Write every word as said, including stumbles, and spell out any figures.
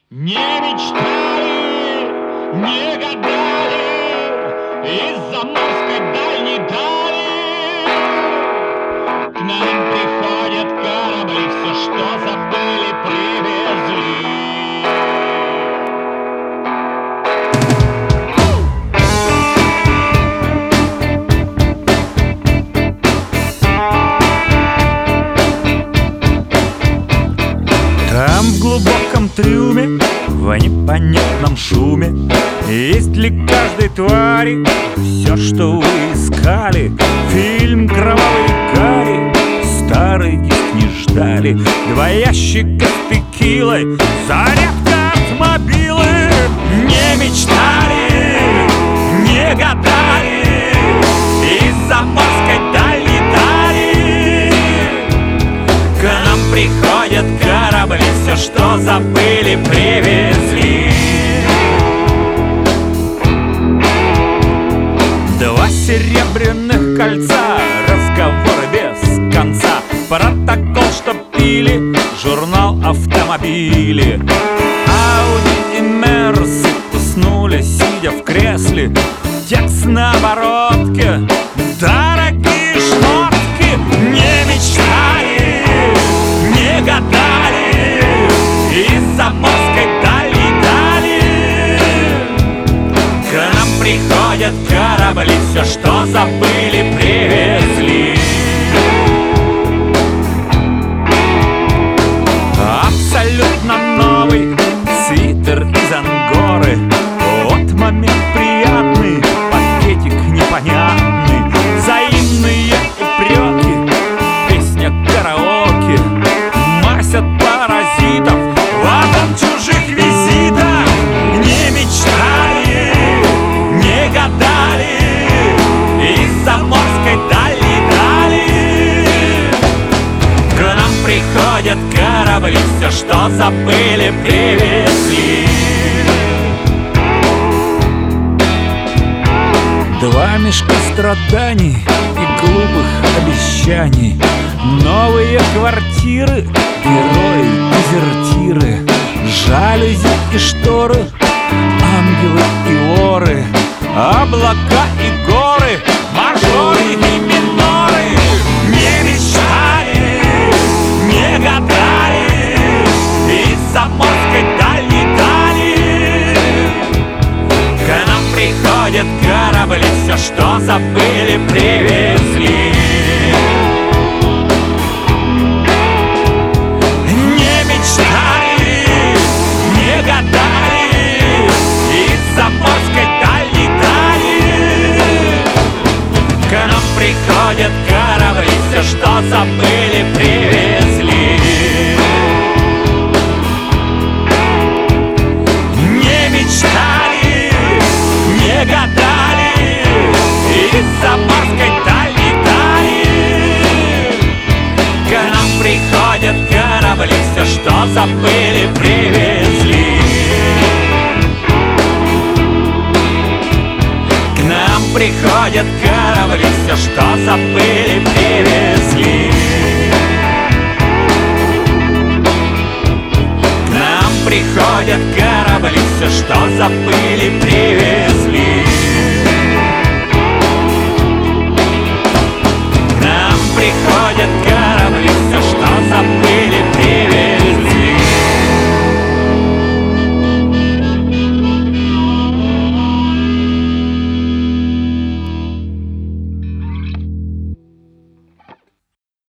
Не мечтали, не гадали, из заморской дальней дали к нам приходят корабли, все, что забыли, привезли. Там в глубоком трюме, в непонятном шуме, есть ли каждой твари все, что вы искали? Фильм «Кровавый Гарри», старый диск не ждали. Два ящика с текилой, зарядка от мобилы. Не мечтали, не гадали, из заморской дальней дали к нам приходят корабли, все, что забыли, привезли. Два серебряных кольца, разговоры без конца, протокол, что пили, журнал автомобили. Ауди и Мерсы уснули, сидя в кресле. Текст на оборотке, дорогие шмотки. Не мечтали, не гадали, из заморской дальней дали к нам приходят корабли, все, что забыли, привезли. Абсолютно новый свитер из ангоры, вот момент приятный, пакетик непонятный, взаимные упреки, песня караоке, масят паразитов в атом чужих визитов. Не мечтали, не гадали, из заморской дальней дали к нам приходят корабли, все, что забыли, привезли. Два мешка страданий и глупых обещаний, новые квартиры, герои, дезертиры, жалюзи и шторы, ангелы и воры, облака и горы, мажоры и миноры. Не мечтали, не гадали, из заморской дальней дали к нам приходят корабли, все, что забыли, привезли. Не мечтали, не гадали, из заморской дальней дали к нам приходят корабли, все, что забыли, привезли. Не мечтали, не гадали, из заморской дальней дали к нам приходят корабли, все, что забыли, привезли. К нам приходят корабли, все, что забыли, привезли. К нам приходят корабли, все, что забыли, привезли. К нам приходят